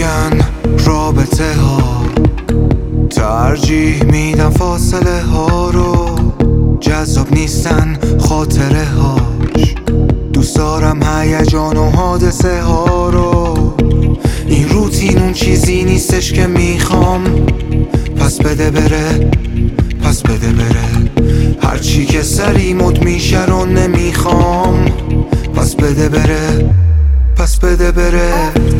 میگن رابطه ها ترجیح میدن فاصله ها رو، جذاب نیستن خاطره هاش، دوست دارم هیجان و حادثه ها رو. این روتین اون چیزی نیستش که میخوام، پس بده بره، پس بده بره. هرچی که سری مد میشه رو نمیخوام، پس بده بره، پس بده بره.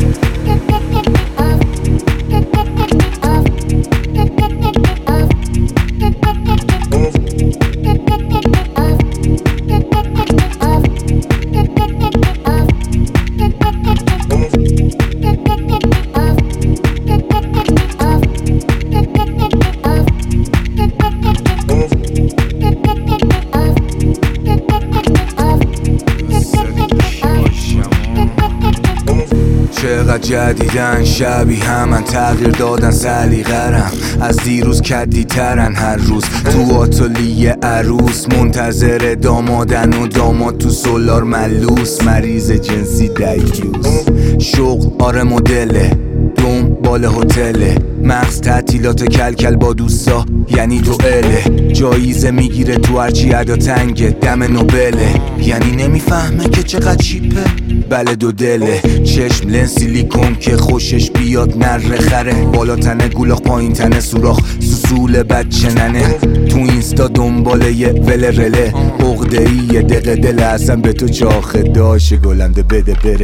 چقدر جدیدن شبیه همن، تغییر دادن سلیقه‌رم، از دیروز کدی ترن. هر روز تو آتلیه عروس منتظر دامادن و داماد تو سولار ملوس، مریض جنسی دیوز. شغل آره مدله، دنبال هتله، مغز تعطیلات کلکل با دوستا یعنی دوئله. جایزه میگیره تو هرچی ادا تنگه، دم نوبله. یعنی نمیفهمه که چقدر چیپه، بله دو دله. چشم لنز سیلیکون که خوشش بیاد نره خره، بالا تنه گولاخ پایین تنه سوراخ، سوسول بچه ننه. تو اینستا دنباله یه ول رله، عقده ای یه دقیقه دل اصلا به تو چاخه داشه گلنده بده بره.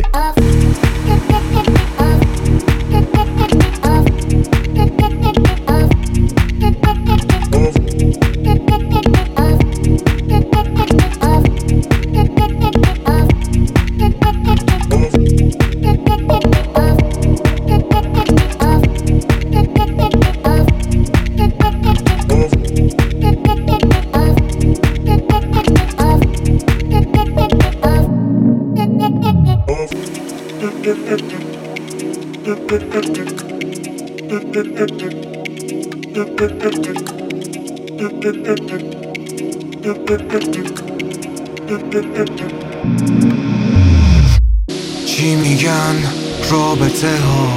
چی میگن رابطه ها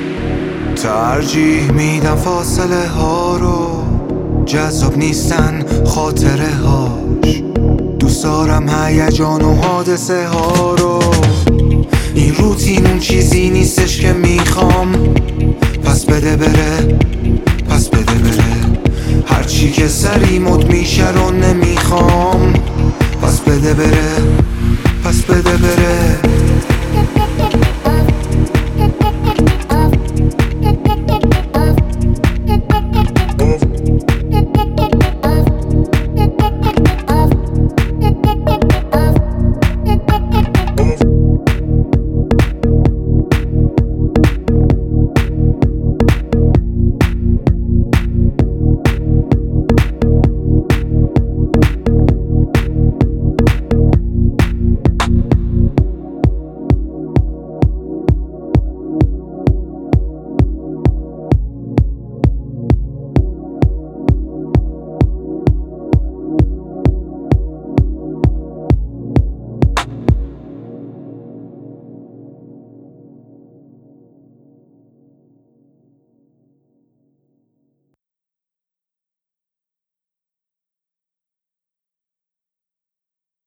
ترجیح میدن فاصله ها رو، جذاب نیستن خاطره هاش، دوست دارم هیجان و حادثه ها رو. این روتین اون چیزی نیستش که میخوام، پس بده بره، پس بده بره. هرچی که سری مد میشه رو نمیخوام، پس بده بره، پس بده بره.